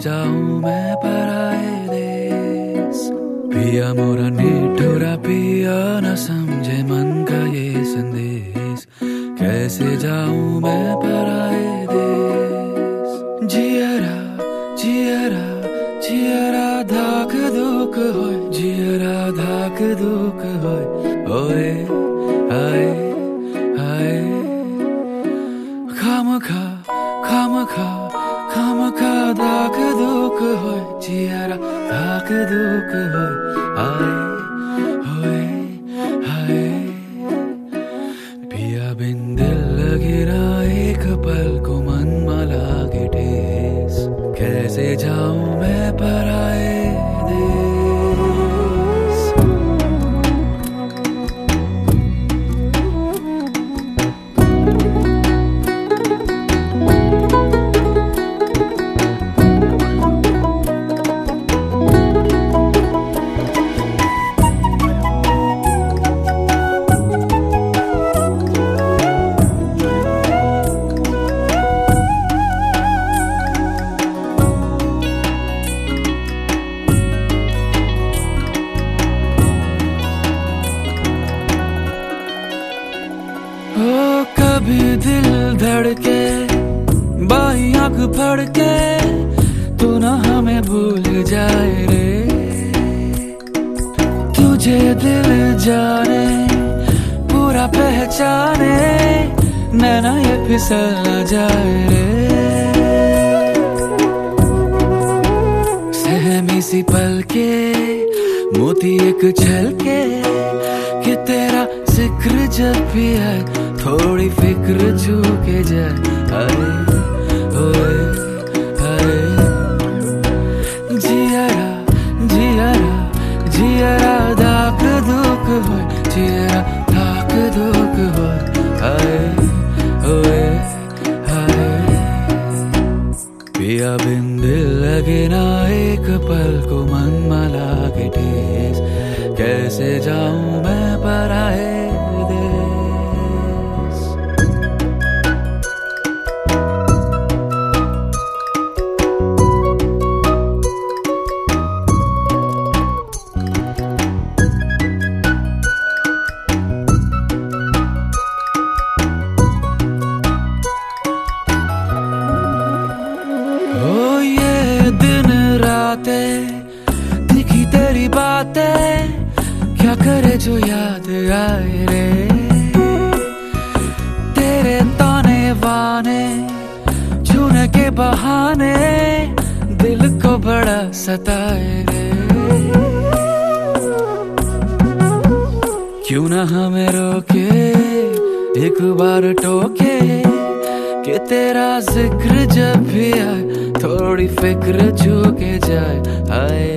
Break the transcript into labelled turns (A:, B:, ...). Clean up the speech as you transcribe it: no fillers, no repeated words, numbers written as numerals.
A: जाऊं मैं पराए देश। पिया मोरा निठुरा पिया न समझे मन का ये संदेश, कैसे जाऊं मैं पराए देश। जियरा जियरा जियरा धाक दुख होय, जियरा धाक दुख होय, ओए हाय हाय। खामखा खामखा खामखा धाक दुख होय, जियरा धाक दुख होय, हाय होए हाय। पिया बिन दिल लगे ना एक पल को मन मला के ठेस, कैसे जाऊं मैं पराए देश। कभी दिल धड़के बाई आंख फड़के, तू ना हमें भूल जाए रे। तुझे दिल जाने पूरा पहचाने, नैना ये फिसल न जाए रे। सहमी सी पल के मोती एक छलके, कि तेरा जिक्र जब भी आए थोड़ी फिक्र झुके जाए, हाय होए हाय। जियरा जियरा जियरा धाक दुख होय, जियरा धाक दुख होय, हाय होए हाय। पिया बिन दिल लगे ना एक पल को मन मला के ठेस, कैसे जाऊं मैं पराए देश। ओ ये दिन रातें दिखी तेरी बातें, क्या करे जो याद आए रे। तेरे ताने वाने छूने के बहाने, दिल को बड़ा सताए रे। क्यों ना हमें रोके एक बार टोके, कि तेरा जिक्र जब भी आए थोड़ी फिक्र झुके जाए, हाय